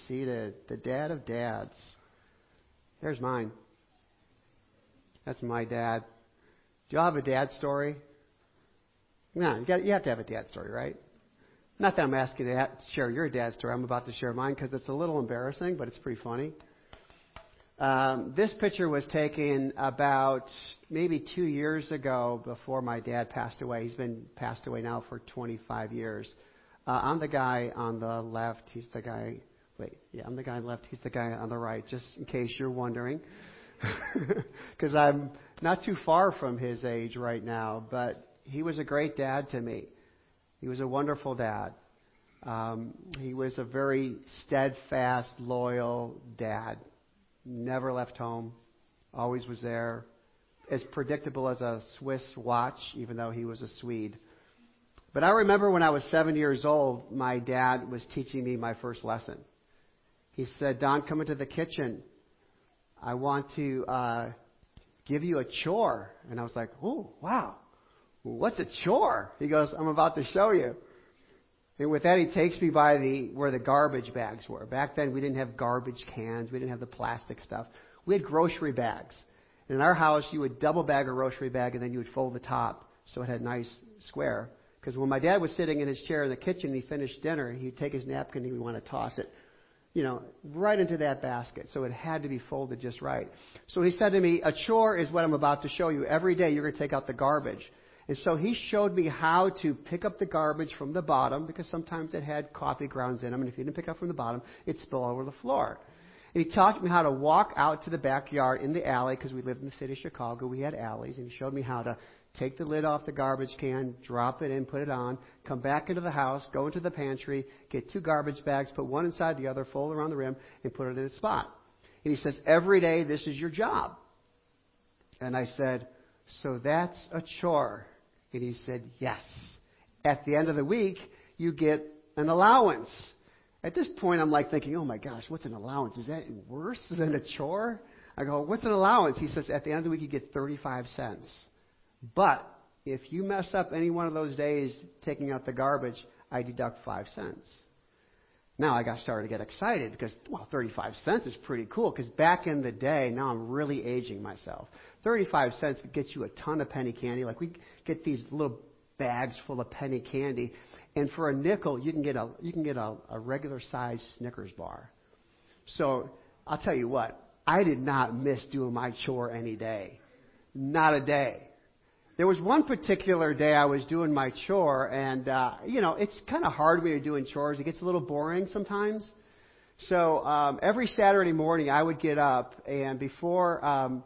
seated. The dad of dads. There's mine. That's my dad. Do y'all have a dad story? No, you have to have a dad story, right? Not that I'm asking you to share your dad story. I'm about to share mine because it's a little embarrassing, but it's pretty funny. This picture was taken about maybe 2 years ago before my dad passed away. He's been passed away now for 25 years. I'm the guy on the left. He's the guy. I'm the guy on the left. He's the guy on the right, just in case you're wondering. Because I'm not too far from his age right now, but he was a great dad to me. He was a wonderful dad. He was a very steadfast, loyal dad. Never left home. Always was there. As predictable as a Swiss watch, even though he was a Swede. But I remember when I was 7 years old, my dad was teaching me my first lesson. He said, Don, come into the kitchen. I want to give you a chore. And I was like, oh, wow. What's a chore? He goes, I'm about to show you. And with that, he takes me by where the garbage bags were. Back then, we didn't have garbage cans. We didn't have the plastic stuff. We had grocery bags. And in our house, you would double bag a grocery bag, and then you would fold the top so it had a nice square. Because when my dad was sitting in his chair in the kitchen, and he finished dinner, he'd take his napkin and he would want to toss it, right into that basket. So it had to be folded just right. So he said to me, a chore is what I'm about to show you. Every day, you're going to take out the garbage. And so he showed me how to pick up the garbage from the bottom, because sometimes it had coffee grounds in them, and if you didn't pick up from the bottom, it'd spill over the floor. And he taught me how to walk out to the backyard in the alley, because we lived in the city of Chicago. We had alleys, and he showed me how to take the lid off the garbage can, drop it in, put it on, come back into the house, go into the pantry, get 2 garbage bags, put one inside the other, fold around the rim, and put it in its spot. And he says, every day this is your job. And I said, so that's a chore. And he said, yes. At the end of the week, you get an allowance. At this point, I'm like thinking, oh my gosh, what's an allowance? Is that worse than a chore? I go, what's an allowance? He says, at the end of the week, you get 35 cents. But if you mess up any one of those days taking out the garbage, I deduct 5 cents. Now I got started to get excited because, 35 cents is pretty cool. Because back in the day, now I'm really aging myself. 35 cents would get you a ton of penny candy. Like we get these little bags full of penny candy, and for a nickel you can get a regular size Snickers bar. So I'll tell you what, I did not miss doing my chore any day, not a day. There was one particular day I was doing my chore, and it's kind of hard when you're doing chores. It gets a little boring sometimes. So every Saturday morning I would get up, and before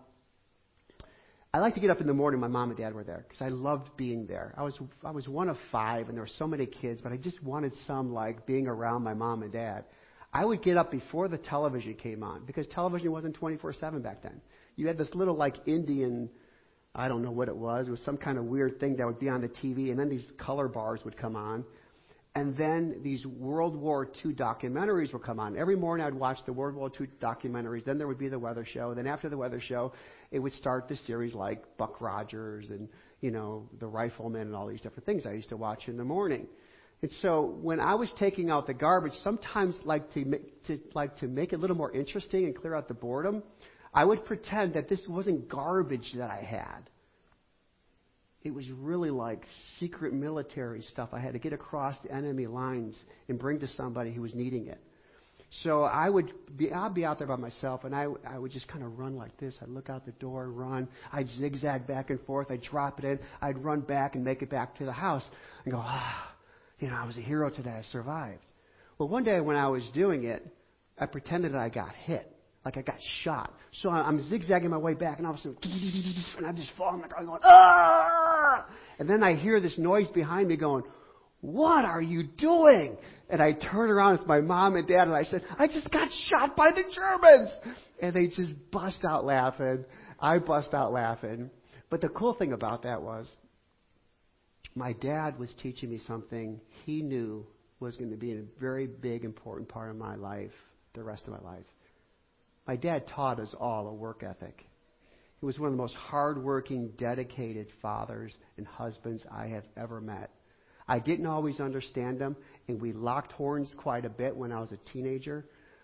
I like to get up in the morning. My mom and dad were there because I loved being there. I was one of 5, and there were so many kids, but I just wanted some being around my mom and dad. I would get up before the television came on because television wasn't 24/7 back then. You had this little Indian, I don't know what it was. It was some kind of weird thing that would be on the TV, and then these color bars would come on. And then these World War II documentaries would come on. Every morning I'd watch the World War II documentaries. Then there would be the weather show. Then after the weather show, it would start the series like Buck Rogers and, the Rifleman and all these different things I used to watch in the morning. And so when I was taking out the garbage, sometimes to make it a little more interesting and clear out the boredom, I would pretend that this wasn't garbage that I had. It was really like secret military stuff I had to get across the enemy lines and bring to somebody who was needing it. So I'd be out there by myself, and I would just kind of run like this. I'd look out the door, run. I'd zigzag back and forth. I'd drop it in. I'd run back and make it back to the house and go, I was a hero today. I survived. Well, one day when I was doing it, I pretended that I got hit. Like I got shot. So I'm zigzagging my way back, and all of a sudden, and I'm just falling like I'm going, ah! And then I hear this noise behind me going, what are you doing? And I turn around, it's my mom and dad, and I said, I just got shot by the Germans. And they just bust out laughing. I bust out laughing. But the cool thing about that was, my dad was teaching me something he knew was going to be a very big, important part of my life, the rest of my life. My dad taught us all a work ethic. He was one of the most hardworking, dedicated fathers and husbands I have ever met. I didn't always understand him, and we locked horns quite a bit when I was a teenager.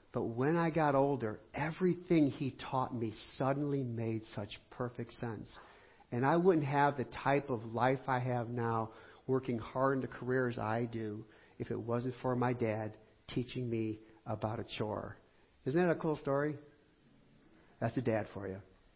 But when I got older, everything he taught me suddenly made such perfect sense. And I wouldn't have the type of life I have now, working hard in the careers I do, if it wasn't for my dad teaching me about a chore. Isn't that a cool story? That's a dad for you.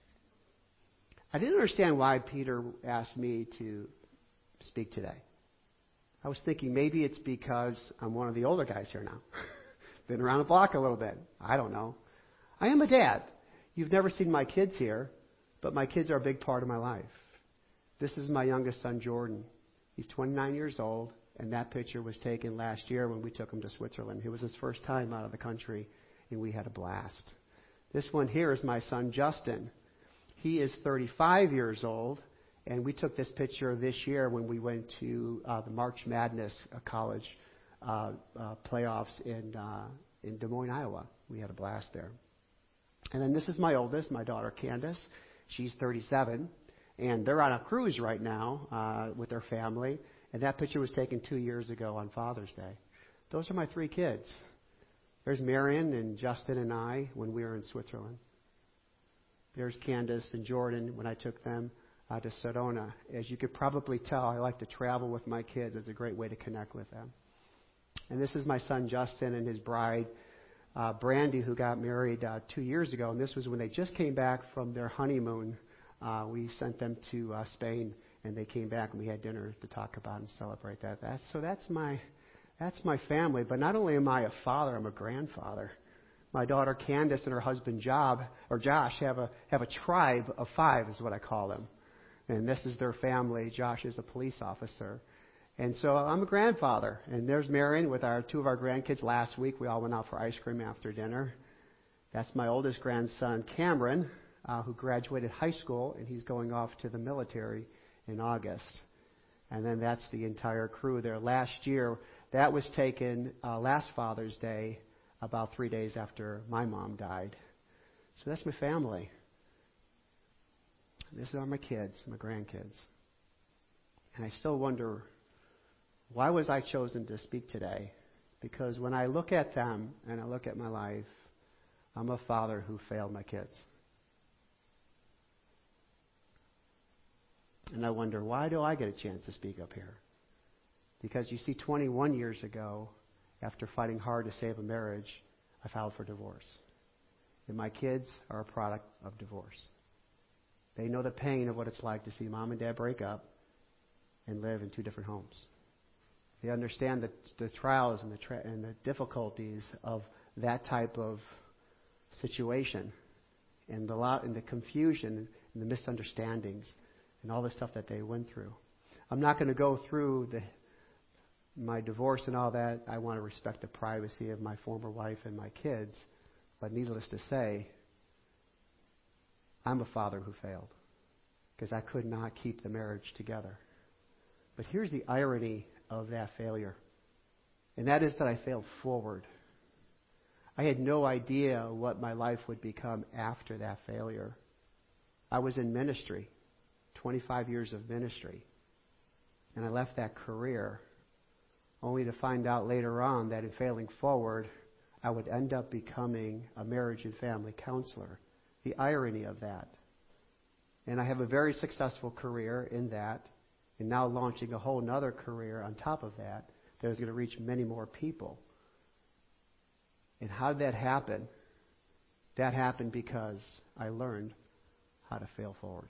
I didn't understand why Peter asked me to speak today. I was thinking maybe it's because I'm one of the older guys here now. Been around the block a little bit. I don't know. I am a dad. You've never seen my kids here, but my kids are a big part of my life. This is my youngest son, Jordan. He's 29 years old, and that picture was taken last year when we took him to Switzerland. It was his first time out of the country, and we had a blast. This one here is my son, Justin. He is 35 years old, and we took this picture this year when we went to the March Madness college playoffs in Des Moines, Iowa. We had a blast there. And then this is my oldest, my daughter Candace. She's 37, and they're on a cruise right now with their family. And that picture was taken 2 years ago on Father's Day. Those are my 3 kids. There's Marion and Justin and I when we were in Switzerland. There's Candace and Jordan when I took them to Sedona. As you could probably tell, I like to travel with my kids. It's a great way to connect with them. And this is my son Justin and his bride, Brandy, who got married 2 years ago. And this was when they just came back from their honeymoon. We sent them to Spain, and they came back, and we had dinner to talk about and celebrate that. That's my family. But not only am I a father, I'm a grandfather. My daughter Candace and her husband Josh have a tribe of 5, is what I call them. And this is their family. Josh is a police officer. And so I'm a grandfather. And there's Marion with 2 of our grandkids. Last week we all went out for ice cream after dinner. That's my oldest grandson, Cameron, who graduated high school, and he's going off to the military in August. And then that's the entire crew there. Last year, that was taken last Father's Day, about 3 days after my mom died. So that's my family. These are my kids, my grandkids. And I still wonder, why was I chosen to speak today? Because when I look at them and I look at my life, I'm a father who failed my kids. And I wonder, why do I get a chance to speak up here? Because you see, 21 years ago, after fighting hard to save a marriage, I filed for divorce. And my kids are a product of divorce. They know the pain of what it's like to see mom and dad break up and live in 2 different homes. They understand the trials and the difficulties of that type of situation, and the confusion and the misunderstandings and all the stuff that they went through. I'm not going to go through my divorce and all that. I want to respect the privacy of my former wife and my kids. But needless to say, I'm a father who failed because I could not keep the marriage together. But here's the irony of that failure, and that is that I failed forward. I had no idea what my life would become after that failure. I was in ministry, 25 years of ministry, and I left that career only to find out later on that in failing forward, I would end up becoming a marriage and family counselor. The irony of that. And I have a very successful career in that, and now launching a whole other career on top of that is going to reach many more people. And how did that happen? That happened because I learned how to fail forward.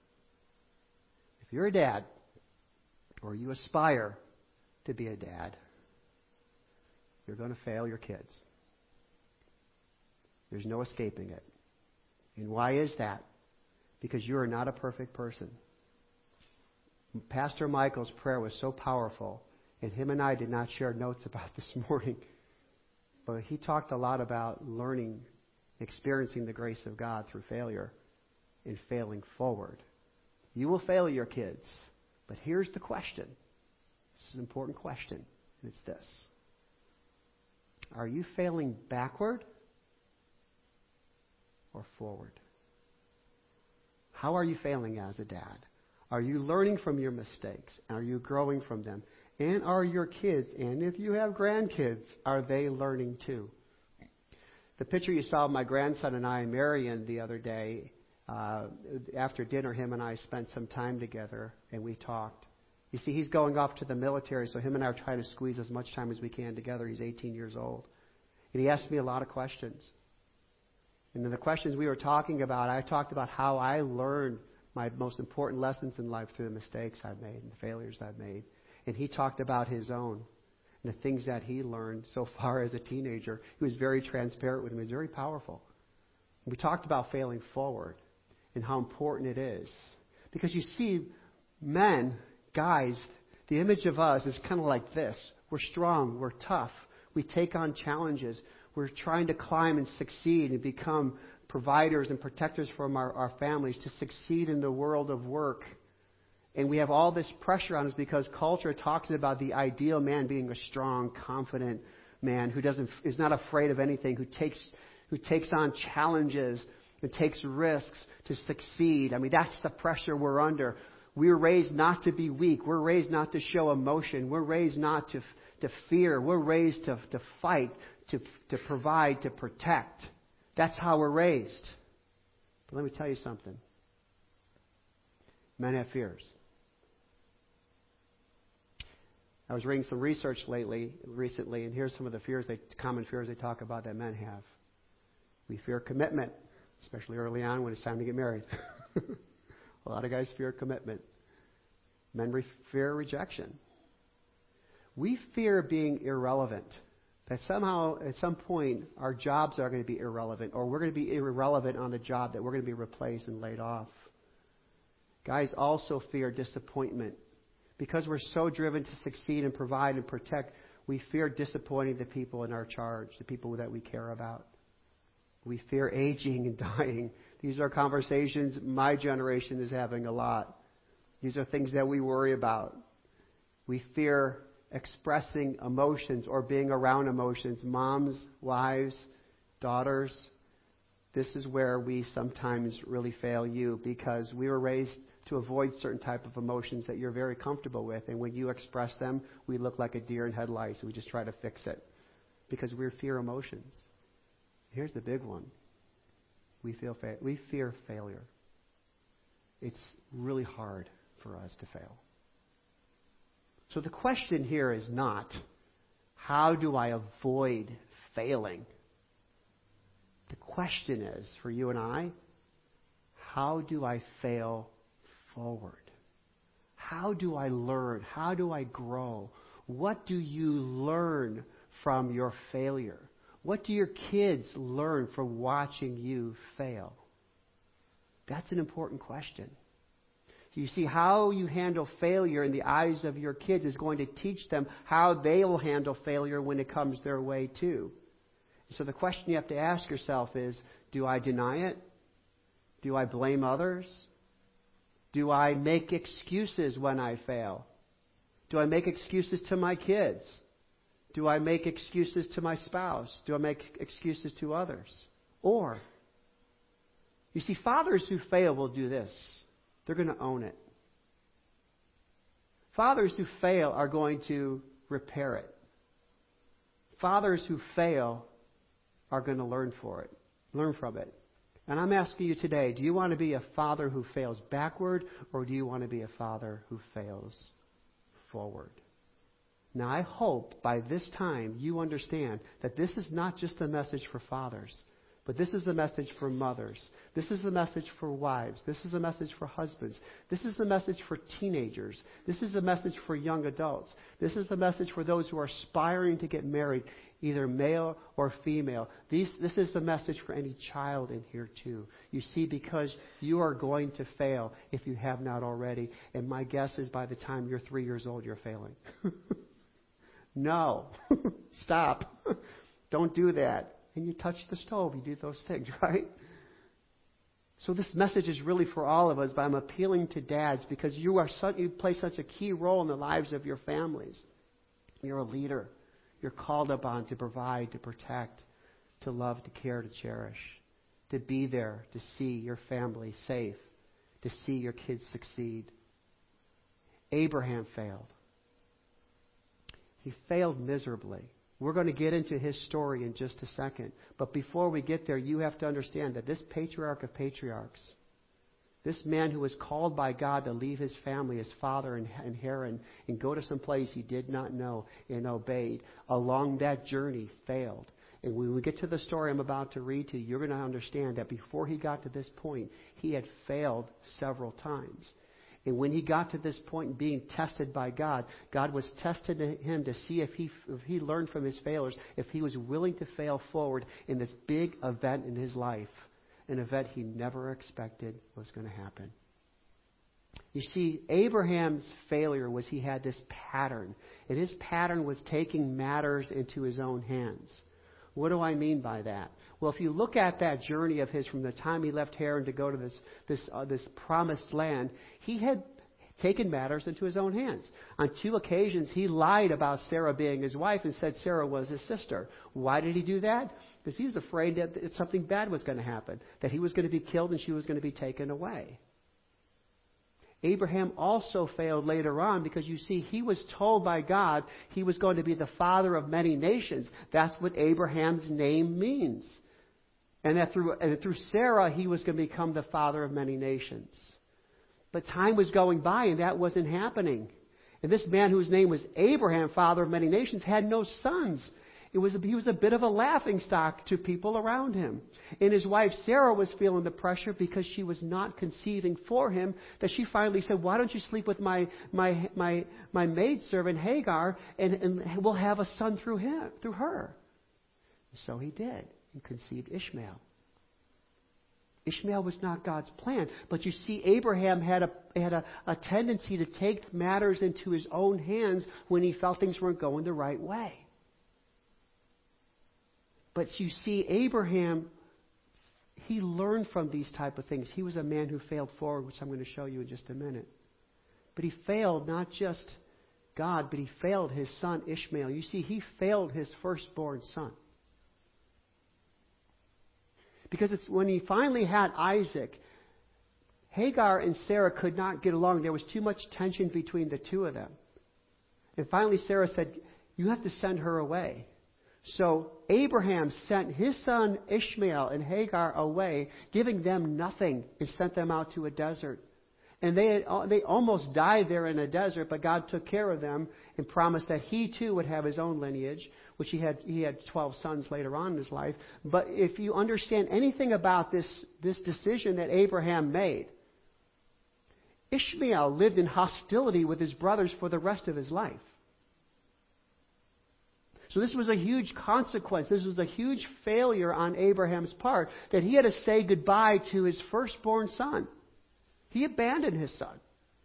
If you're a dad, or you aspire to be a dad, you're going to fail your kids. There's no escaping it. And why is that? Because you are not a perfect person. Pastor Michael's prayer was so powerful, and him and I did not share notes about this morning, but he talked a lot about learning, experiencing the grace of God through failure and failing forward. You will fail your kids, but here's the question. This is an important question, and it's this. Are you failing backward or forward? How are you failing as a dad? Are you learning from your mistakes? Are you growing from them? And are your kids, and if you have grandkids, are they learning too? The picture you saw of my grandson and I and Marion the other day, after dinner, him and I spent some time together and we talked. You see, he's going off to the military, so him and I are trying to squeeze as much time as we can together. He's 18 years old. And he asked me a lot of questions. And then the questions we were talking about, I talked about how I learned my most important lessons in life through the mistakes I've made and the failures I've made. And he talked about his own and the things that he learned so far as a teenager. He was very transparent with me. He was very powerful. We talked about failing forward and how important it is. Because you see, men, guys, the image of us is kind of like this. We're strong. We're tough. We take on challenges. We're trying to climb and succeed and become providers and protectors from our families to succeed in the world of work. And we have all this pressure on us because culture talks about the ideal man being a strong, confident man who is not afraid of anything, who takes on challenges and takes risks to succeed. I mean, that's the pressure we're under. We're raised not to be weak. We're raised not to show emotion. We're raised not to fear. We're raised to fight, to provide, to protect. That's how we're raised. But let me tell you something. Men have fears. I was reading some research recently, and here's some of the common fears they talk about that men have. We fear commitment, especially early on when it's time to get married. A lot of guys fear commitment. Men fear rejection. We fear being irrelevant. That somehow, at some point, our jobs are going to be irrelevant, or we're going to be irrelevant on the job, that we're going to be replaced and laid off. Guys also fear disappointment. Because we're so driven to succeed and provide and protect, we fear disappointing the people in our charge, the people that we care about. We fear aging and dying. These are conversations my generation is having a lot. These are things that we worry about. We fear expressing emotions or being around emotions. Moms, wives, daughters, this is where we sometimes really fail you, because we were raised to avoid certain type of emotions that you're very comfortable with. And when you express them, we look like a deer in headlights, and we just try to fix it because we fear emotions. Here's the big one. We fear failure. It's really hard for us to fail. So the question here is not, how do I avoid failing? The question is, for you and I, how do I fail forward? How do I learn? How do I grow? What do you learn from your failure? What do your kids learn from watching you fail? That's an important question. You see, how you handle failure in the eyes of your kids is going to teach them how they will handle failure when it comes their way too. So the question you have to ask yourself is, do I deny it? Do I blame others? Do I make excuses when I fail? Do I make excuses to my kids? Do I make excuses to my spouse? Do I make excuses to others? Or, you see, fathers who fail will do this. They're going to own it. Fathers who fail are going to repair it. Fathers who fail are going to learn from it. And I'm asking you today, do you want to be a father who fails backward, or do you want to be a father who fails forward? Now, I hope by this time you understand that this is not just a message for fathers, but this is a message for mothers. This is a message for wives. This is a message for husbands. This is a message for teenagers. This is a message for young adults. This is a message for those who are aspiring to get married, either male or female. This is the message for any child in here too. You see, because you are going to fail if you have not already. And my guess is by the time you're 3 years old, you're failing. No. Stop. Don't do that. And you touch the stove, you do those things, right? So this message is really for all of us, but I'm appealing to dads because you play such a key role in the lives of your families. You're a leader. You're called upon to provide, to protect, to love, to care, to cherish, to be there, to see your family safe, to see your kids succeed. Abraham failed. He failed miserably. We're going to get into his story in just a second. But before we get there, you have to understand that this patriarch of patriarchs, this man who was called by God to leave his family, his father and Haran, and go to some place he did not know and obeyed, along that journey failed. And when we get to the story I'm about to read to you, you're going to understand that before he got to this point, he had failed several times. And when he got to this point being tested by God, God was testing him to see if he learned from his failures, if he was willing to fail forward in this big event in his life, an event he never expected was going to happen. You see, Abraham's failure was he had this pattern, and his pattern was taking matters into his own hands. What do I mean by that? Well, if you look at that journey of his from the time he left Haran to go to this promised land, he had taken matters into his own hands. On 2 occasions, he lied about Sarah being his wife and said Sarah was his sister. Why did he do that? Because he was afraid that something bad was going to happen, that he was going to be killed and she was going to be taken away. Abraham also failed later on because, you see, he was told by God he was going to be the father of many nations. That's what Abraham's name means. And that through Sarah, he was going to become the father of many nations. But time was going by and that wasn't happening. And this man whose name was Abraham, father of many nations, had no sons. He was a bit of a laughingstock to people around him. And his wife Sarah was feeling the pressure because she was not conceiving for him, that she finally said, why don't you sleep with my maidservant Hagar and we'll have a son through her. And so he did and conceived Ishmael. Ishmael was not God's plan. But you see, Abraham had a tendency to take matters into his own hands when he felt things weren't going the right way. But you see, Abraham, he learned from these type of things. He was a man who failed forward, which I'm going to show you in just a minute. But he failed not just God, but he failed his son Ishmael. You see, he failed his firstborn son. Because it's when he finally had Isaac, Hagar and Sarah could not get along. There was too much tension between the two of them. And finally Sarah said, you have to send her away. So Abraham sent his son Ishmael and Hagar away, giving them nothing, and sent them out to a desert. And they almost died there in a desert, but God took care of them and promised that he too would have his own lineage, which he had 12 sons later on in his life. But if you understand anything about this decision that Abraham made, Ishmael lived in hostility with his brothers for the rest of his life. So this was a huge consequence. This was a huge failure on Abraham's part, that he had to say goodbye to his firstborn son. He abandoned his son.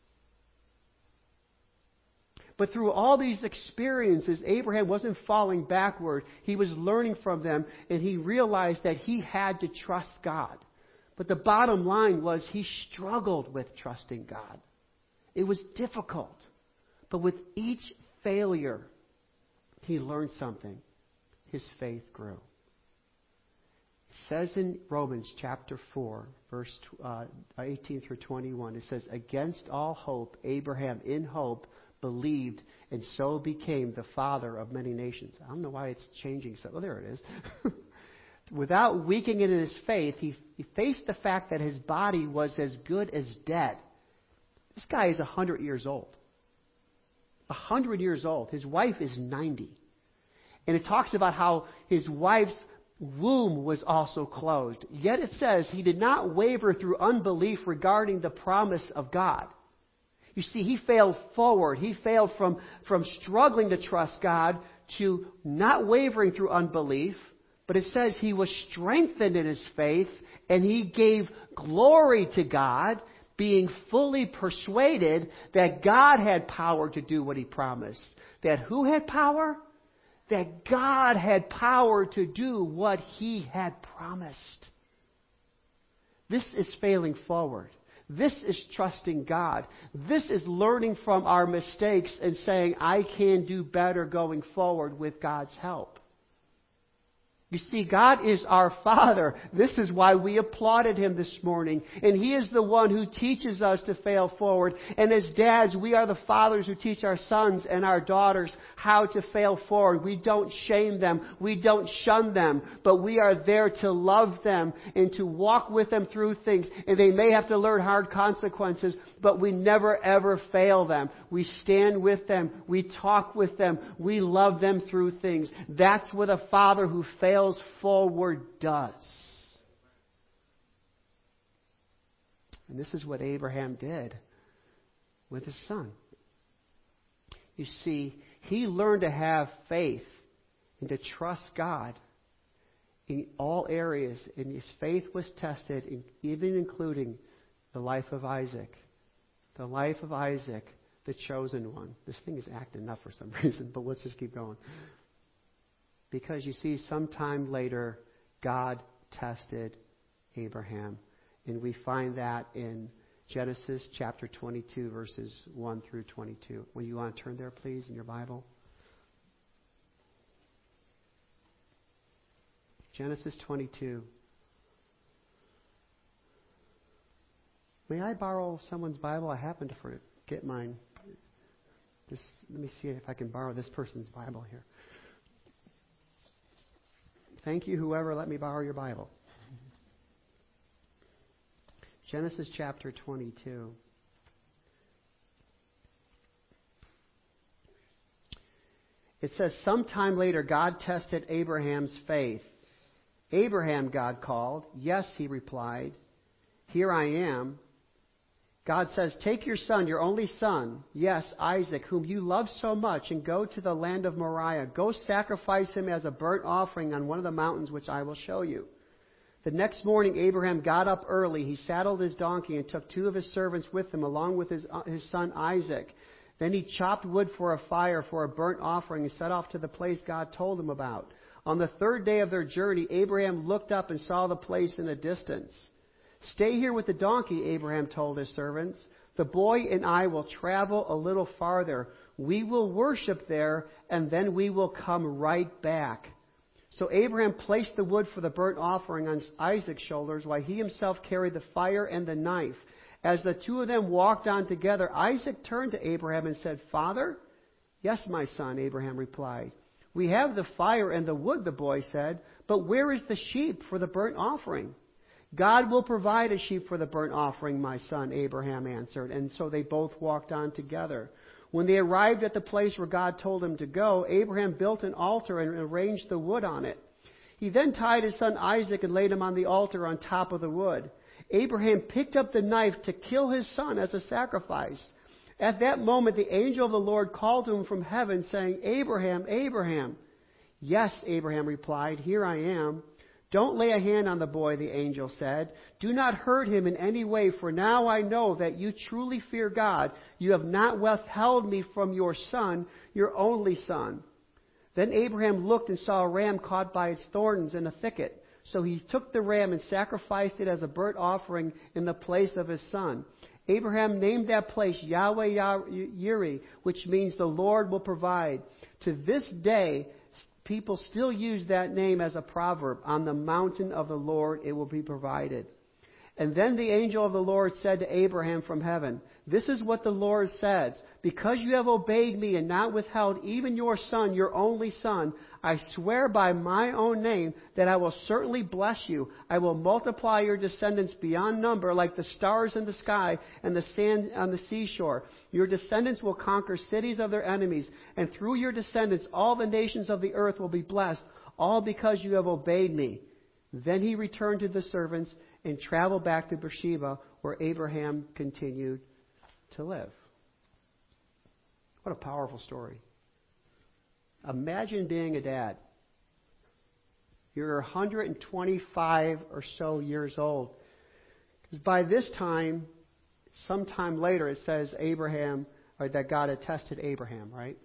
But through all these experiences, Abraham wasn't falling backward. He was learning from them, and he realized that he had to trust God. But the bottom line was he struggled with trusting God. It was difficult. But with each failure, he learned something. His faith grew. It says in Romans chapter 4, verse 18 through 21, it says, against all hope, Abraham in hope believed and so became the father of many nations. I don't know why it's changing. So, there it is. Without weakening in his faith, he faced the fact that his body was as good as dead. This guy is 100 years old. 100 years old. His wife is 90. And it talks about how his wife's womb was also closed. Yet it says he did not waver through unbelief regarding the promise of God. You see, he failed forward. He failed from struggling to trust God to not wavering through unbelief. But it says he was strengthened in his faith and he gave glory to God, being fully persuaded that God had power to do what he promised. That who had power? That God had power to do what he had promised. This is failing forward. This is trusting God. This is learning from our mistakes and saying, I can do better going forward with God's help. You see, God is our Father. This is why we applauded Him this morning. And He is the one who teaches us to fail forward. And as dads, we are the fathers who teach our sons and our daughters how to fail forward. We don't shame them. We don't shun them. But we are there to love them and to walk with them through things. And they may have to learn hard consequences, but we never ever fail them. We stand with them. We talk with them. We love them through things. That's what a father who fails forward does. And this is what Abraham did with his son. You see, he learned to have faith and to trust God in all areas. And his faith was tested, even including the life of Isaac. The life of Isaac, the chosen one. This thing is acting up for some reason, but let's just keep going. Because you see, sometime later, God tested Abraham. And we find that in Genesis chapter 22, verses 1 through 22. Will you want to turn there, please, in your Bible? Genesis 22. May I borrow someone's Bible? I happen to forget mine. Let me see if I can borrow this person's Bible here. Thank you, whoever let me borrow your Bible. Genesis chapter 22. It says, sometime later, God tested Abraham's faith. Abraham, God called. Yes, he replied. Here I am. God says, take your son, your only son, yes, Isaac, whom you love so much, and go to the land of Moriah. Go sacrifice him as a burnt offering on one of the mountains which I will show you. The next morning, Abraham got up early. He saddled his donkey and took 2 of his servants with him, along with his son Isaac. Then he chopped wood for a fire for a burnt offering and set off to the place God told him about. On the 3rd day of their journey, Abraham looked up and saw the place in the distance. Stay here with the donkey, Abraham told his servants. The boy and I will travel a little farther. We will worship there, and then we will come right back. So Abraham placed the wood for the burnt offering on Isaac's shoulders, while he himself carried the fire and the knife. As the 2 of them walked on together, Isaac turned to Abraham and said, Father? Yes, my son, Abraham replied. We have the fire and the wood, the boy said, but where is the sheep for the burnt offering? God will provide a sheep for the burnt offering, my son, Abraham answered. And so they both walked on together. When they arrived at the place where God told him to go, Abraham built an altar and arranged the wood on it. He then tied his son Isaac and laid him on the altar on top of the wood. Abraham picked up the knife to kill his son as a sacrifice. At that moment, the angel of the Lord called to him from heaven, saying, Abraham, Abraham. Yes, Abraham replied, here I am. Don't lay a hand on the boy, the angel said. Do not hurt him in any way, for now I know that you truly fear God. You have not withheld me from your son, your only son. Then Abraham looked and saw a ram caught by its thorns in a thicket. So he took the ram and sacrificed it as a burnt offering in the place of his son. Abraham named that place Yahweh Yireh, which means the Lord will provide. To this day, people still use that name as a proverb. On the mountain of the Lord it will be provided. And then the angel of the Lord said to Abraham from heaven, this is what the Lord says. Because you have obeyed me and not withheld even your son, your only son, I swear by my own name that I will certainly bless you. I will multiply your descendants beyond number like the stars in the sky and the sand on the seashore. Your descendants will conquer cities of their enemies, and through your descendants all the nations of the earth will be blessed, all because you have obeyed me. Then he returned to the servants and traveled back to Beersheba, where Abraham continued to live. What a powerful story. Imagine being a dad. You're 125 or so years old. Because by this time, sometime later, it says Abraham, or that God had tested Abraham, right?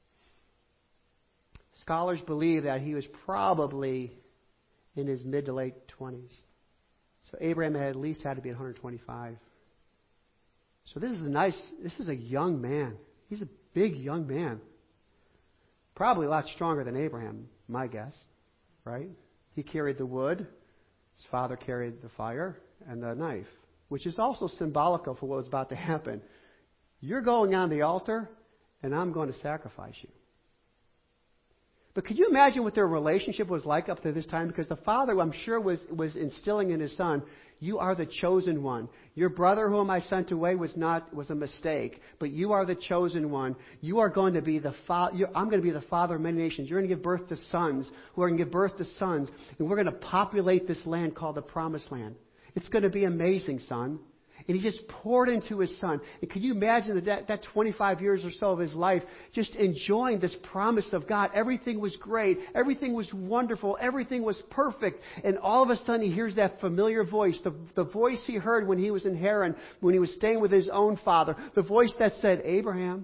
Scholars believe that he was probably in his mid to late 20s. So Abraham had at least had to be 125. So this is a young man. He's a big young man. Probably a lot stronger than Abraham, my guess. Right? He carried the wood. His father carried the fire and the knife, which is also symbolical for what was about to happen. You're going on the altar, and I'm going to sacrifice you. But could you imagine what their relationship was like up to this time? Because the father, I'm sure, was instilling in his son, you are the chosen one. Your brother whom I sent away was a mistake, but you are the chosen one. You are going to be the father. I'm going to be the father of many nations. You're going to give birth to sons who are going to give birth to sons, and we're going to populate this land called the Promised Land. It's going to be amazing, son. And he just poured into his son. And could you imagine that 25 years or so of his life just enjoying this promise of God? Everything was great. Everything was wonderful. Everything was perfect. And all of a sudden he hears that familiar voice, the voice he heard when he was in Haran, when he was staying with his own father, the voice that said, Abraham.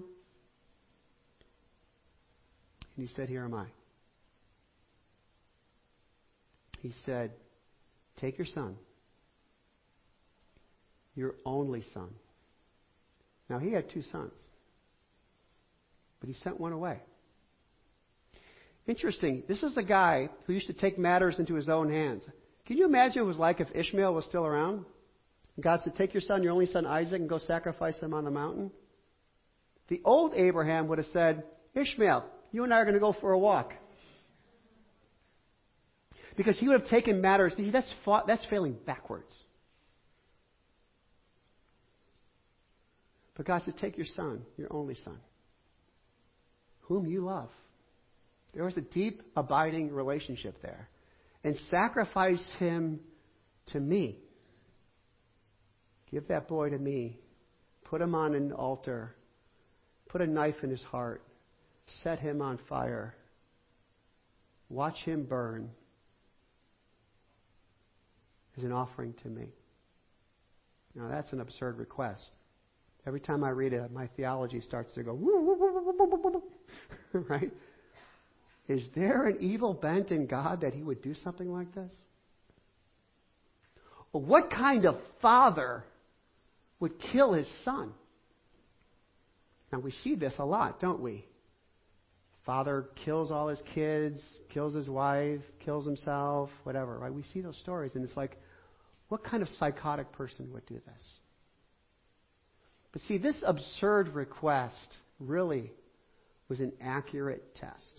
And he said, here am I. He said, take your son. Your only son. Now, he had 2 sons, but he sent one away. Interesting. This is the guy who used to take matters into his own hands. Can you imagine what it was like if Ishmael was still around? God said, take your son, your only son Isaac, and go sacrifice him on the mountain. The old Abraham would have said, Ishmael, you and I are going to go for a walk. Because he would have taken matters. That's failing backwards. But God said, take your son, your only son, whom you love. There was a deep, abiding relationship there. And sacrifice him to me. Give that boy to me. Put him on an altar. Put a knife in his heart. Set him on fire. Watch him burn as an offering to me. Now that's an absurd request. Every time I read it, my theology starts to go, right? Is there an evil bent in God that he would do something like this? Well, what kind of father would kill his son? Now, we see this a lot, don't we? Father kills all his kids, kills his wife, kills himself, whatever, right? We see those stories, and it's like, what kind of psychotic person would do this? But see, this absurd request really was an accurate test.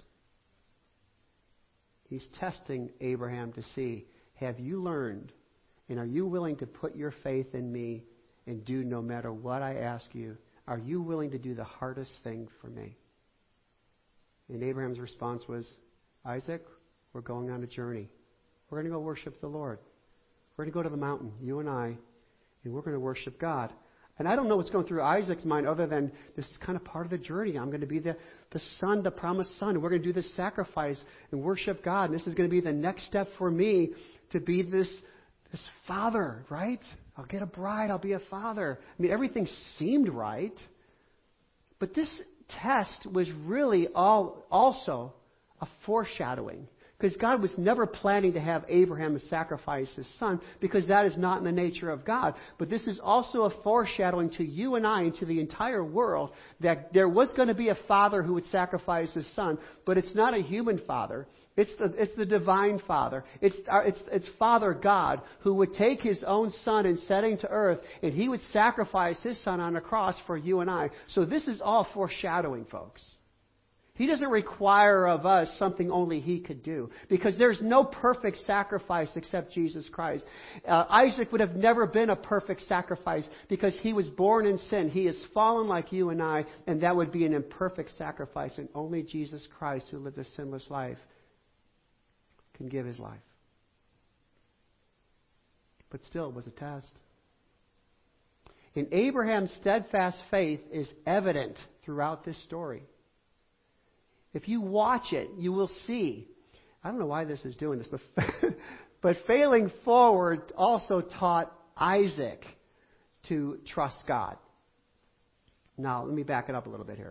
He's testing Abraham to see, have you learned and are you willing to put your faith in me and do no matter what I ask you? Are you willing to do the hardest thing for me? And Abraham's response was, Isaac, we're going on a journey. We're going to go worship the Lord. We're going to go to the mountain, you and I, and we're going to worship God. And I don't know what's going through Isaac's mind other than this is kind of part of the journey. I'm going to be the son, the promised son. We're going to do this sacrifice and worship God. And this is going to be the next step for me to be this father, right? I'll get a bride. I'll be a father. I mean, everything seemed right. But this test was really also a foreshadowing. Because God was never planning to have Abraham sacrifice his son, because that is not in the nature of God. But this is also a foreshadowing to you and I and to the entire world that there was going to be a father who would sacrifice his son, but it's not a human father. It's the divine Father. It's Father God who would take his own son and set him to earth, and he would sacrifice his son on a cross for you and I. So this is all foreshadowing, folks. He doesn't require of us something only he could do, because there's no perfect sacrifice except Jesus Christ. Isaac would have never been a perfect sacrifice because he was born in sin. He is fallen like you and I, and that would be an imperfect sacrifice. And only Jesus Christ, who lived a sinless life, can give his life. But still, it was a test. And Abraham's steadfast faith is evident throughout this story. If you watch it, you will see. I don't know why this is doing this, but failing forward also taught Isaac to trust God. Now, let me back it up a little bit here.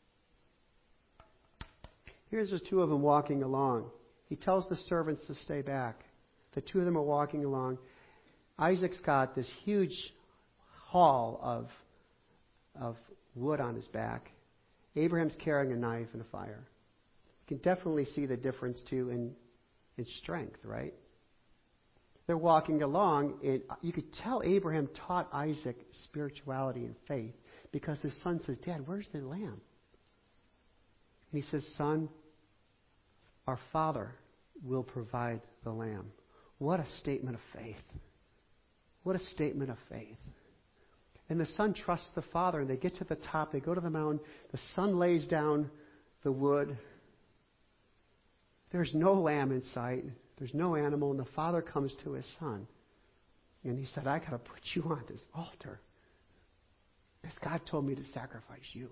Here's the two of them walking along. He tells the servants to stay back. The two of them are walking along. Isaac's got this huge haul of wood on his back. Abraham's carrying a knife and a fire. You can definitely see the difference, too, and strength, right? They're walking along, and you could tell Abraham taught Isaac spirituality and faith because his son says, Dad, where's the lamb? And he says, Son, our Father will provide the lamb. What a statement of faith. What a statement of faith. And the son trusts the Father, and they get to the top. They go to the mountain. The son lays down the wood. There's no lamb in sight. There's no animal. And the father comes to his son. And he said, I got to put you on this altar. Because God told me to sacrifice you.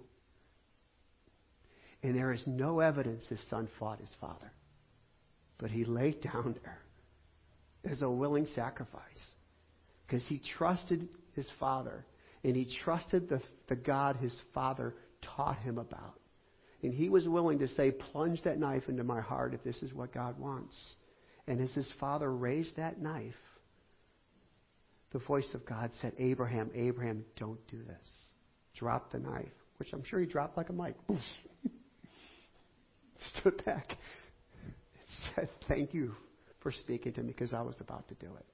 And there is no evidence his son fought his father. But he laid down there as a willing sacrifice. Because he trusted his father. And he trusted the God his father taught him about. And he was willing to say, plunge that knife into my heart if this is what God wants. And as his father raised that knife, the voice of God said, Abraham, Abraham, don't do this. Drop the knife, which I'm sure he dropped like a mic. Stood back and said, thank you for speaking to me because I was about to do it.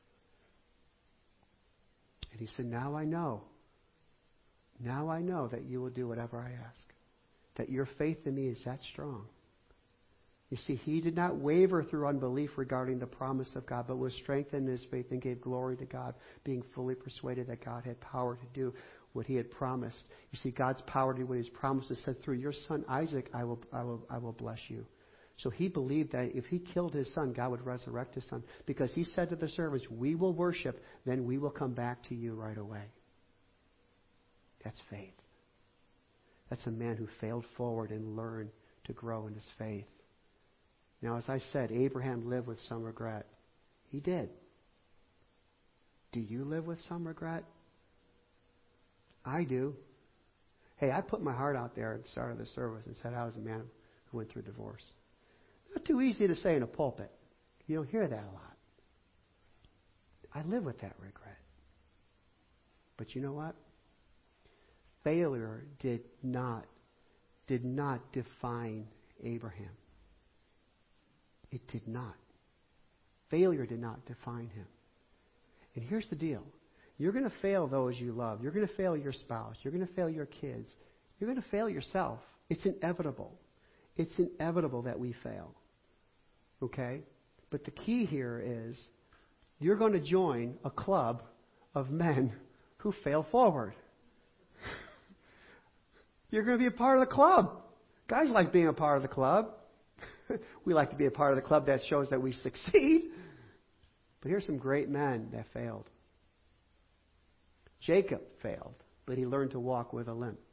And he said, now I know. Now I know that you will do whatever I ask. That your faith in me is that strong. You see, he did not waver through unbelief regarding the promise of God, but was strengthened in his faith and gave glory to God, being fully persuaded that God had power to do what he had promised. You see, God's power to do what he's promised is said, through your son Isaac, I will bless you. So he believed that if he killed his son, God would resurrect his son. Because he said to the servants, we will worship, then we will come back to you right away. That's faith. That's a man who failed forward and learned to grow in his faith. Now, as I said, Abraham lived with some regret. He did. Do you live with some regret? I do. Hey, I put my heart out there at the start of the service and said I was a man who went through divorce. Not too easy to say in a pulpit. You don't hear that a lot. I live with that regret. But you know what? Failure did not define Abraham. It did not. Failure did not define him. And here's the deal. You're going to fail those you love. You're going to fail your spouse. You're going to fail your kids. You're going to fail yourself. It's inevitable. It's inevitable that we fail. Okay? But the key here is you're going to join a club of men who fail forward. You're going to be a part of the club. Guys like being a part of the club. We like to be a part of the club that shows that we succeed. But here's some great men that failed. Jacob failed, but he learned to walk with a limp.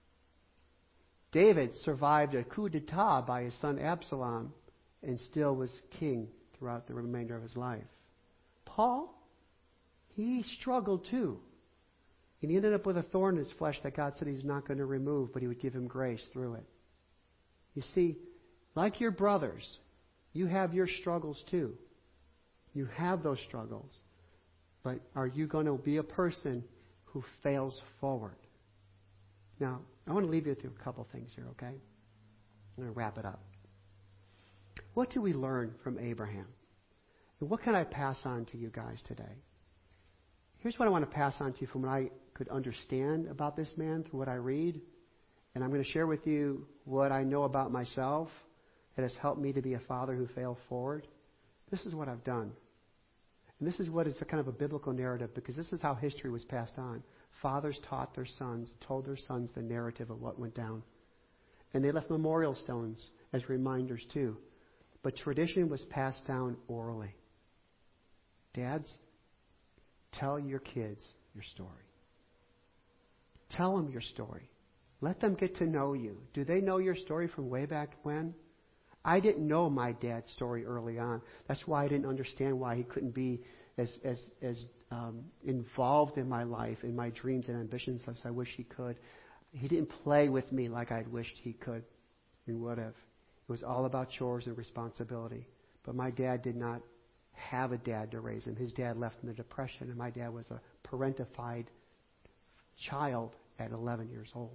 David survived a coup d'etat by his son Absalom and still was king throughout the remainder of his life. Paul, he struggled too. And he ended up with a thorn in his flesh that God said he's not going to remove, but he would give him grace through it. You see, like your brothers, you have your struggles too. You have those struggles. But are you going to be a person who fails forward? Now, I want to leave you with a couple things here, okay? I'm going to wrap it up. What do we learn from Abraham? And what can I pass on to you guys today? Here's what I want to pass on to you from what I could understand about this man through what I read. And I'm going to share with you what I know about myself that has helped me to be a father who failed forward. This is what I've done. And this is what is a kind of a biblical narrative, because this is how history was passed on. Fathers taught their sons, told their sons the narrative of what went down. And they left memorial stones as reminders too. But tradition was passed down orally. Dads, tell your kids your story. Tell them your story. Let them get to know you. Do they know your story from way back when? I didn't know my dad's story early on. That's why I didn't understand why he couldn't be as involved in my life, in my dreams and ambitions as I wish he could. He didn't play with me like I'd wished he could and would have. It was all about chores and responsibility. But my dad did not have a dad to raise him. His dad left in the Depression, and my dad was a parentified child at 11 years old.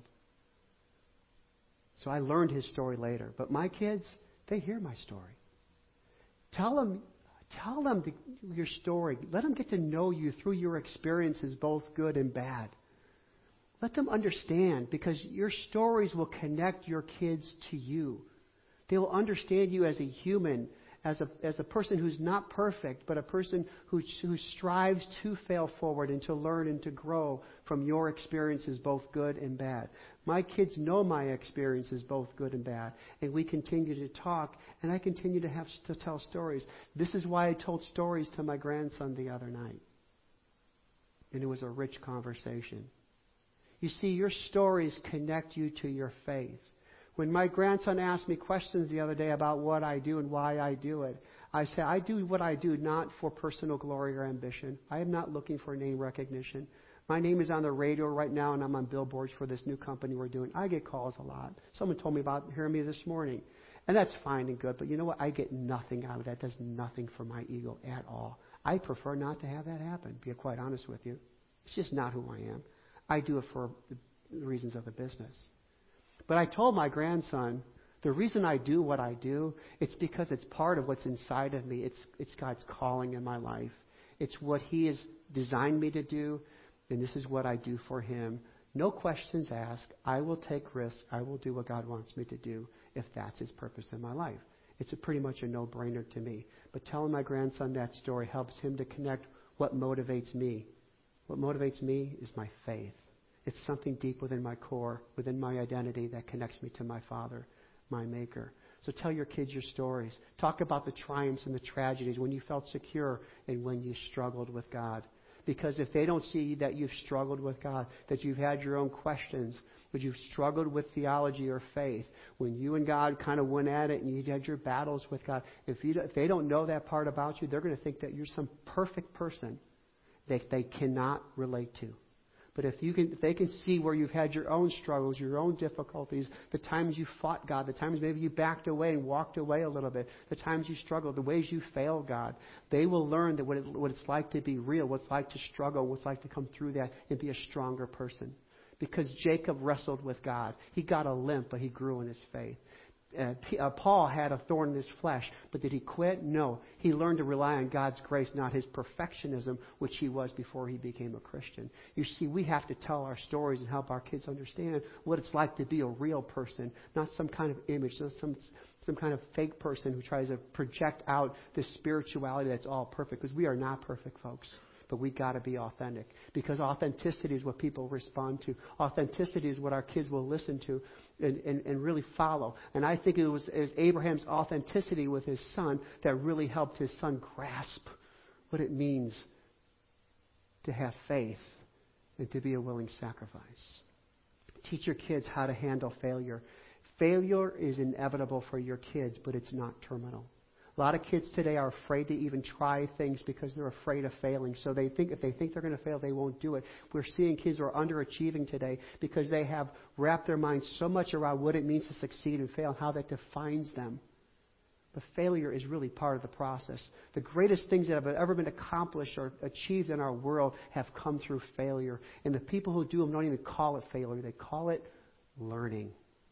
So I learned his story later. But my kids, they hear my story. Tell them your story. Let them get to know you through your experiences, both good and bad. Let them understand, because your stories will connect your kids to you. They will understand you as a human, as a person who's not perfect, but a person who strives to fail forward and to learn and to grow from your experiences, both good and bad. My kids know my experiences, both good and bad, and we continue to talk, and I continue to tell stories. This is why I told stories to my grandson the other night, and it was a rich conversation. You see, your stories connect you to your faith. When my grandson asked me questions the other day about what I do and why I do it, I say, I do what I do not for personal glory or ambition. I am not looking for name recognition. My name is on the radio right now, and I'm on billboards for this new company we're doing. I get calls a lot. Someone told me about hearing me this morning. And that's fine and good, but you know what? I get nothing out of that. It does nothing for my ego at all. I prefer not to have that happen, to be quite honest with you. It's just not who I am. I do it for the reasons of the business. But I told my grandson, the reason I do what I do, it's because it's part of what's inside of me. It's God's calling in my life. It's what He has designed me to do, and this is what I do for Him. No questions asked. I will take risks. I will do what God wants me to do if that's His purpose in my life. It's pretty much a no-brainer to me. But telling my grandson that story helps him to connect what motivates me. What motivates me is my faith. It's something deep within my core, within my identity that connects me to my Father, my Maker. So tell your kids your stories. Talk about the triumphs and the tragedies, when you felt secure and when you struggled with God. Because if they don't see that you've struggled with God, that you've had your own questions, that you've struggled with theology or faith, when you and God kind of went at it and you had your battles with God, if they don't know that part about you, they're going to think that you're some perfect person that they cannot relate to. But if they can see where you've had your own struggles, your own difficulties, the times you fought God, the times maybe you backed away and walked away a little bit, the times you struggled, the ways you failed God, they will learn that what it's like to be real, what it's like to struggle, what it's like to come through that and be a stronger person. Because Jacob wrestled with God. He got a limp, but he grew in his faith. Paul had a thorn in his flesh, but did he quit? No. He learned to rely on God's grace, not his perfectionism, which he was before he became a Christian. You see, we have to tell our stories and help our kids understand what it's like to be a real person, not some kind of image, not some kind of fake person who tries to project out this spirituality that's all perfect, because we are not perfect, folks. But we got to be authentic, because authenticity is what people respond to. Authenticity is what our kids will listen to and really follow. And I think it was Abraham's authenticity with his son that really helped his son grasp what it means to have faith and to be a willing sacrifice. Teach your kids how to handle failure. Failure is inevitable for your kids, but it's not terminal. A lot of kids today are afraid to even try things because they're afraid of failing. So they think if they think they're going to fail, they won't do it. We're seeing kids who are underachieving today because they have wrapped their minds so much around what it means to succeed and fail and how that defines them. But failure is really part of the process. The greatest things that have ever been accomplished or achieved in our world have come through failure. And the people who do them don't even call it failure. They call it learning.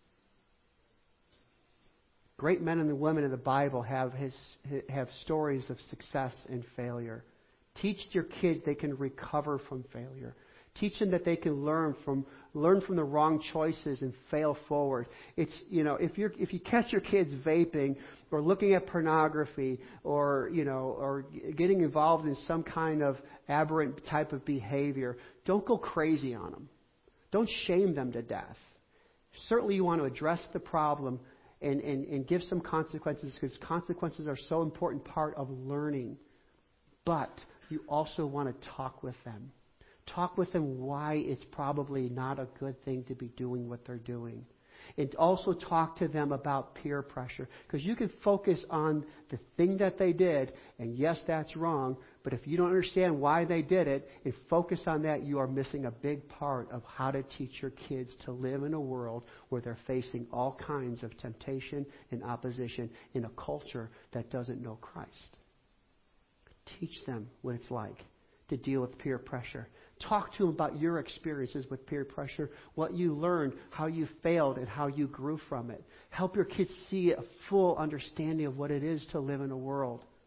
Great men and women in the Bible have stories of success and failure. Teach your kids they can recover from failure. Teach them that they can learn from the wrong choices and fail forward. It's, if you catch your kids vaping or looking at pornography or getting involved in some kind of aberrant type of behavior, don't go crazy on them. Don't shame them to death. Certainly you want to address the problem and give some consequences, because consequences are so important part of learning. But you also want to talk with them. Talk with them why it's probably not a good thing to be doing what they're doing. And also talk to them about peer pressure. Because you can focus on the thing that they did, and yes, that's wrong, but if you don't understand why they did it and focus on that, you are missing a big part of how to teach your kids to live in a world where they're facing all kinds of temptation and opposition in a culture that doesn't know Christ. Teach them what it's like to deal with peer pressure. Talk to them about your experiences with peer pressure, what you learned, how you failed, and how you grew from it. Help your kids see a full understanding of what it is to live in a world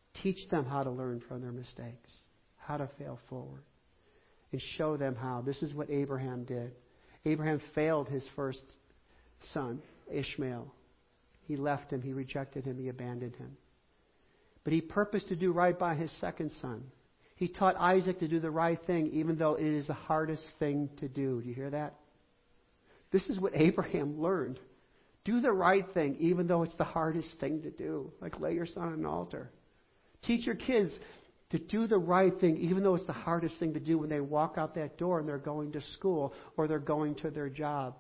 Teach them how to learn from their mistakes, how to fail forward, and show them how. This is what Abraham did. Abraham failed his first son, Ishmael. He left him, he rejected him, he abandoned him. But he purposed to do right by his second son. He taught Isaac to do the right thing, even though it is the hardest thing to do. Do you hear that? This is what Abraham learned. Do the right thing, even though it's the hardest thing to do. Like lay your son on an altar. Teach your kids to do the right thing, even though it's the hardest thing to do when they walk out that door and they're going to school or they're going to their job.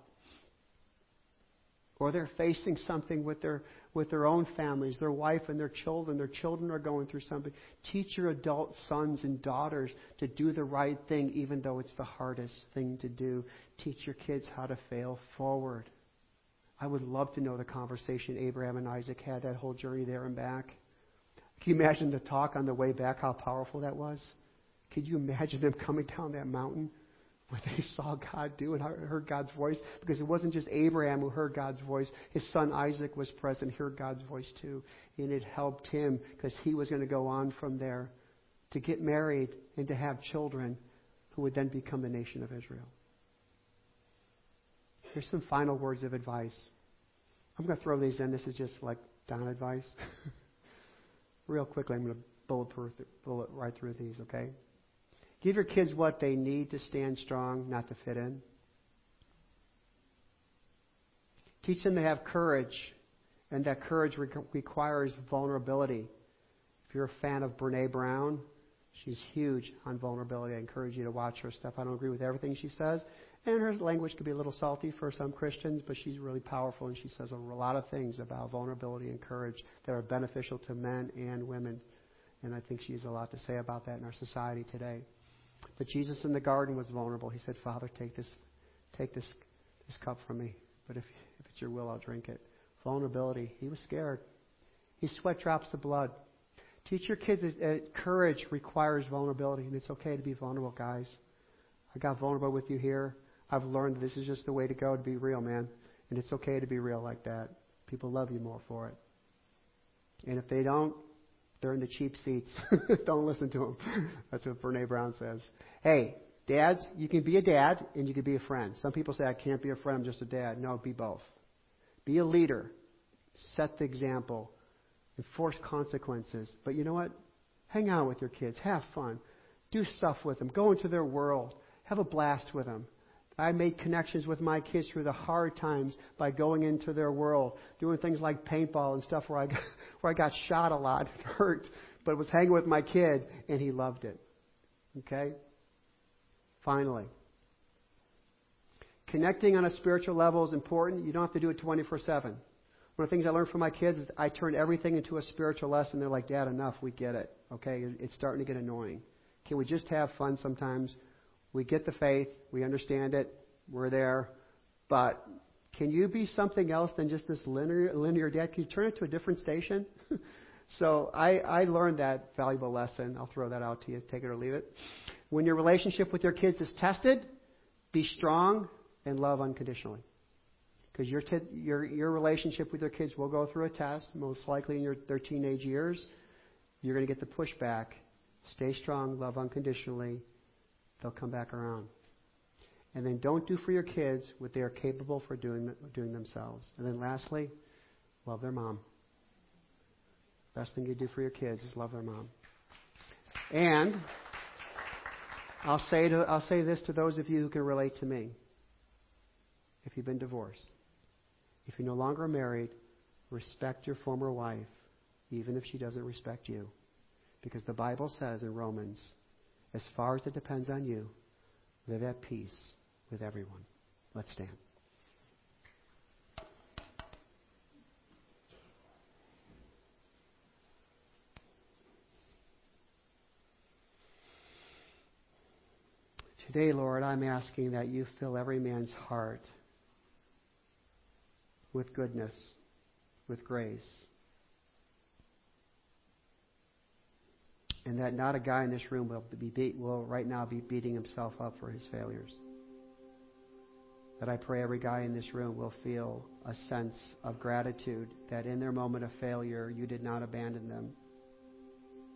Or they're facing something with their own families, their wife and their children. Their children are going through something. Teach your adult sons and daughters to do the right thing, even though it's the hardest thing to do. Teach your kids how to fail forward. I would love to know the conversation Abraham and Isaac had, that whole journey there and back. Can you imagine the talk on the way back, how powerful that was? Could you imagine them coming down that mountain? What they saw God do and heard God's voice. Because it wasn't just Abraham who heard God's voice. His son Isaac was present, heard God's voice too. And it helped him because he was going to go on from there to get married and to have children who would then become the nation of Israel. Here's some final words of advice. I'm going to throw these in. This is just like down advice. Real quickly, I'm going to bullet right through these, okay? Give your kids what they need to stand strong, not to fit in. Teach them to have courage, and that courage requires vulnerability. If you're a fan of Brené Brown, she's huge on vulnerability. I encourage you to watch her stuff. I don't agree with everything she says, and her language could be a little salty for some Christians, but she's really powerful, and she says a lot of things about vulnerability and courage that are beneficial to men and women. And I think she has a lot to say about that in our society today. But Jesus in the garden was vulnerable. He said, Father, take this cup from me. But if it's your will, I'll drink it. Vulnerability. He was scared. He sweat drops of blood. Teach your kids that courage requires vulnerability. And it's okay to be vulnerable, guys. I got vulnerable with you here. I've learned this is just the way to go, to be real, man. And it's okay to be real like that. People love you more for it. And if they don't, they're in the cheap seats. Don't listen to them. That's what Brené Brown says. Hey, dads, you can be a dad and you can be a friend. Some people say, I can't be a friend, I'm just a dad. No, be both. Be a leader. Set the example. Enforce consequences. But you know what? Hang out with your kids. Have fun. Do stuff with them. Go into their world. Have a blast with them. I made connections with my kids through the hard times by going into their world, doing things like paintball and stuff where I got shot a lot, it hurt, but was hanging with my kid and he loved it. Okay? Finally, connecting on a spiritual level is important. You don't have to do it 24/7. One of the things I learned from my kids is I turn everything into a spiritual lesson. They're like, Dad, enough. We get it. Okay? It's starting to get annoying. Can we just have fun sometimes? We get the faith. We understand it. We're there. But can you be something else than just this linear dad? Can you turn it to a different station? So I learned that valuable lesson. I'll throw that out to you. Take it or leave it. When your relationship with your kids is tested, be strong and love unconditionally. Because your relationship with your kids will go through a test, most likely in their teenage years. You're going to get the pushback. Stay strong, love unconditionally. They'll come back around. And then don't do for your kids what they are capable for doing themselves. And then lastly, love their mom. Best thing you do for your kids is love their mom. And I'll say this to those of you who can relate to me. If you've been divorced, if you're no longer married, respect your former wife, even if she doesn't respect you. Because the Bible says in Romans, as far as it depends on you, live at peace with everyone. Let's stand. Today, Lord, I'm asking that you fill every man's heart with goodness, with grace. And that not a guy in this room will right now be beating himself up for his failures. That I pray every guy in this room will feel a sense of gratitude that in their moment of failure, you did not abandon them.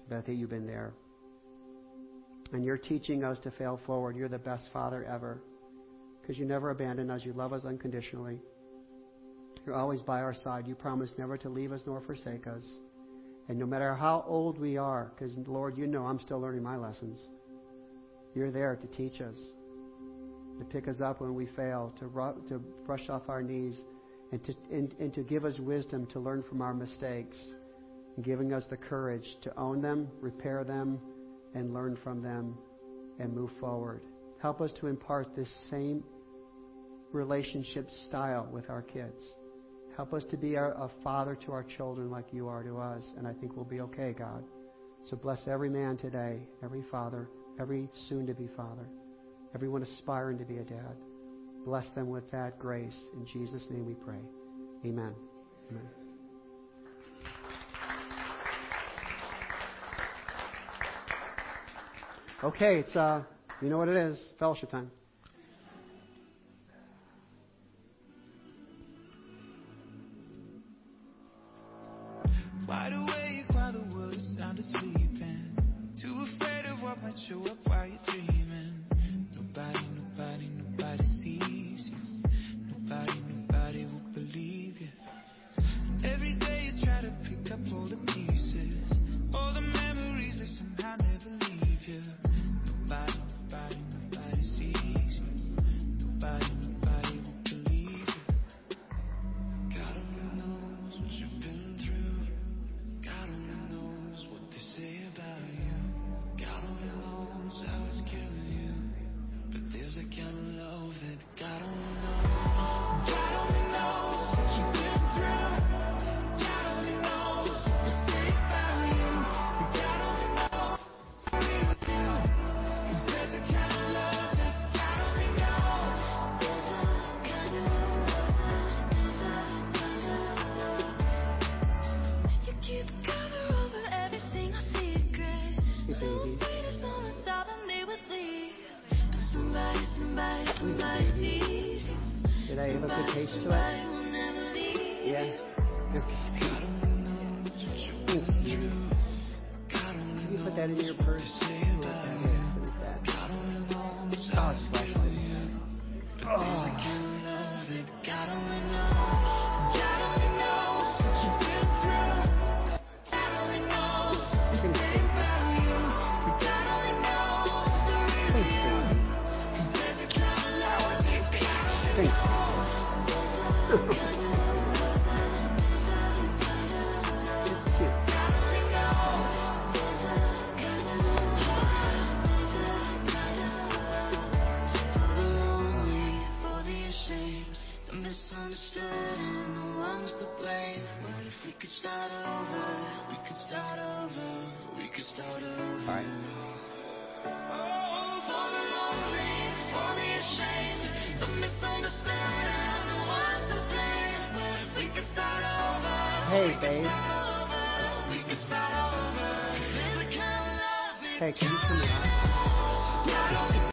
But I think you've been there. And you're teaching us to fail forward. You're the best Father ever. Because you never abandon us. You love us unconditionally. You're always by our side. You promise never to leave us nor forsake us. And no matter how old we are, because Lord, you know I'm still learning my lessons. You're there to teach us, to pick us up when we fail, to brush off our knees, and to give us wisdom to learn from our mistakes, and giving us the courage to own them, repair them, and learn from them, and move forward. Help us to impart this same relationship style with our kids. Help us to be a father to our children like you are to us, and I think we'll be okay, God. So bless every man today, every father, every soon-to-be father, everyone aspiring to be a dad. Bless them with that grace. In Jesus' name we pray. Amen. Amen. Okay, it's you know what it is, fellowship time. Wide awake while the world is sound asleep, and too afraid of what might show up while you're dreaming. Nobody sees you. Nobody will believe you. Every day you try to pick up all the pieces, all the memories that somehow never leave you. Nobody sees you. Nobody will believe you. God only knows what you've been through. God only knows what they say about you. God only knows how it's killing you. But there's a kind of love that God only knows. God only knows what you've been through. God only knows what they say about you. God only knows what you've been through. 'Cause there's a kind of love that God only knows. There's a kind of love. You keep cover over every single secret. So afraid if someone saw them they would leave. But somebody sees you. Did I have a good taste to it? Somebody will never leave. Yeah. God only knows what you've been through. God only Can you put knows that in your what purse? they say What about that you. is? What is that? God only knows Oh, how it's it's flashlight. killing you. But there's a kind of love that God only knows. God only knows what you've been through. God only knows what they say about you. God only knows the real you. 'Cause there's a kind of love that God only Thanks. knows. There's a kind of love. It's cute. God only knows. There's a kind of love. There's a kind of love. For the lonely, for the ashamed, the misunderstood, and the ones to blame. What if we could start over? We could start over. We could start over. All right. Oh, for the lonely, for the ashamed, the misunderstood, and the ones to blame. What if we could start over? Hey, We could babe. start over. We could start over. There's a kind of love that Hey, can you turn it on? God only